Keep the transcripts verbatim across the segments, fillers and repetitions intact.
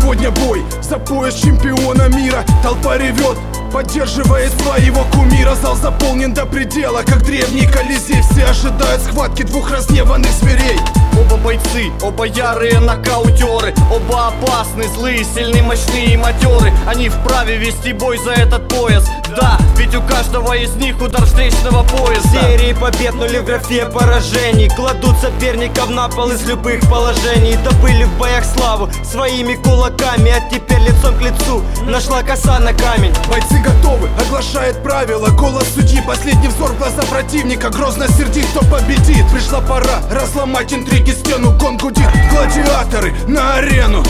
сегодня бой за пояс чемпиона мира. Толпа ревет, поддерживая своего кумира. Зал заполнен до предела, как древний Колизей. Все ожидают схватки двух разгневанных зверей. Оба бойцы, оба ярые нокаутеры, оба опасны, злые, сильные, мощные и матеры. Они вправе вести бой за этот пояс. Да, ведь у каждого из них удар встречного пояса. Серии побед, нули в графе поражений. Кладут соперников на пол из любых положений. Добыли в боях славу своими кулаками, а теперь лицом к лицу нашла коса на камень. Бойцы готовы, оглашает правила голос судьи. Последний взор в глаза противника, грозно сердит, кто победит. Пришла пора разломать интриги, стену гон гудит. Гладиаторы на арену.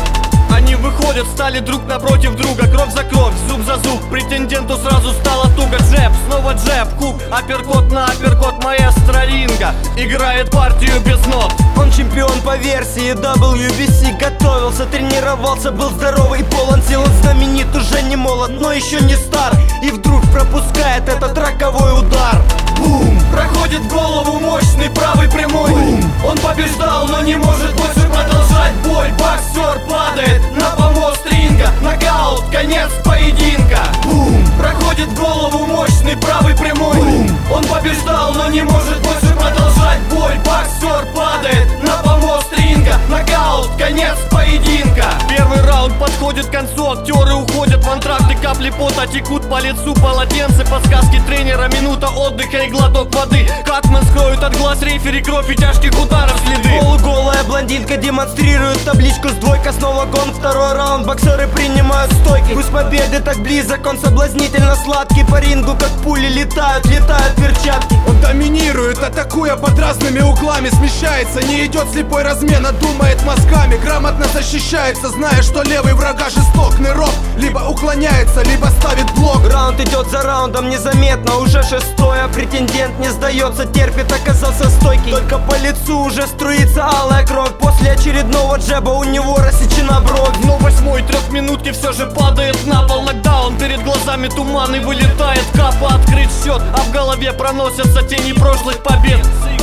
Они выходят, стали друг напротив друга, кровь за кровь, зуб за зуб. Претенденту сразу стало туго. Джеб, снова джеб, хук, апперкот на апперкот. Маэстро ринга играет партию без нот. Он чемпион по версии дабл ю би си. Готовился, тренировался, был здоровый и полон сил. Он знаменит, уже не молод, но еще не стар. И вдруг пропускает этот роковой удар. Бум! Проходит в голову мощный правый прямой. Бум! Он побеждал, но не может больше продолжать бой. Боксер падает на помост ринга. Нокаут, конец поединка. Бум! Проходит в голову мощный правый прямой. Бум! Он побеждал, но не может больше продолжать бой. Боксер падает на помост ринга. Нокаут, конец поединка. Первый раунд подходит к концу. Актеры уходят в антракты, капли пота текут по лицу. Полотенце, подсказки тренера, минута отдыха и глоток воды. Катман скроют от глаз рефери, кровь и тяжких ударов следы. Полуголая блондинка демонстрирует табличку с двойка. Снова гон, второй раунд, боксеры принимают стойки. Пусть победы так близок, он соблазнительно сладкий. По рингу как пули летают, летают перчатки. Он доминирует, атакуя под разными углами. Смещается, не идет слепой размен, а думает мозгами. Грамотно защищается, зная, что левый врага жесток. Нырок либо уклоняется, либо ставит блок. Раунд идет за раундом незаметно, уже шестой. А претендент не сдается, терпит, оказался стойкий. Только по лицу уже струится алая кровь. После очередного джеба у него рассечена бровь. Но восьмой трехминутки все же падает на пол. Нокдаун, перед глазами туман и вылетает капа. Открыт счет, а в голове проносятся тени прошлых побед.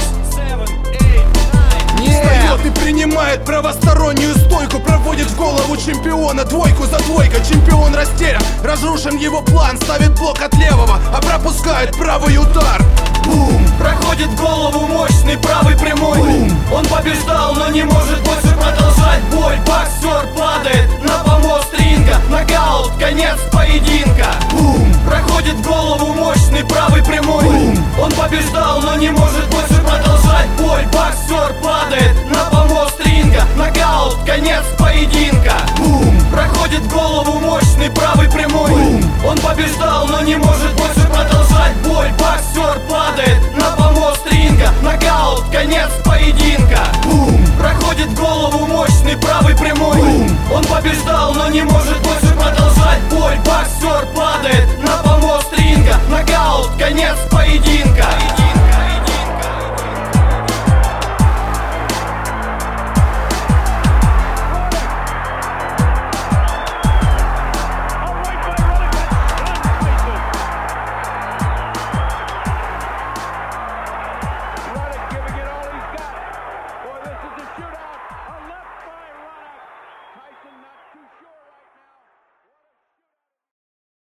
Встает и принимает правостороннюю стойку. Проводит в голову чемпиона двойку за двойкой. Чемпион растерян, разрушен его план. Ставит блок от левого, а пропускает правый удар. Бум! Проходит в голову мощный правый прямой. Бум! Он побеждал, но не может больше продолжать бой. Боксер падает на помост ринга. Нокаут, конец поединка. Бум! Проходит в голову мощный правый прямой. Бум! Он побеждал, но не может больше продолжать бой. Боксер падает на помост ринга. Нокаут, конец поединка. Бум! Проходит в голову мощный правый прямой. Бум! Он побеждал, но не может больше продолжать бой. Боксер падает на помост ринга. Нокаут, конец поединка. Бум! Проходит в голову мощный правый прямой. Бум! Он побеждал, но не может больше продолжать бой. Боксер падает на помост ринга. Нокаут, конец поединка.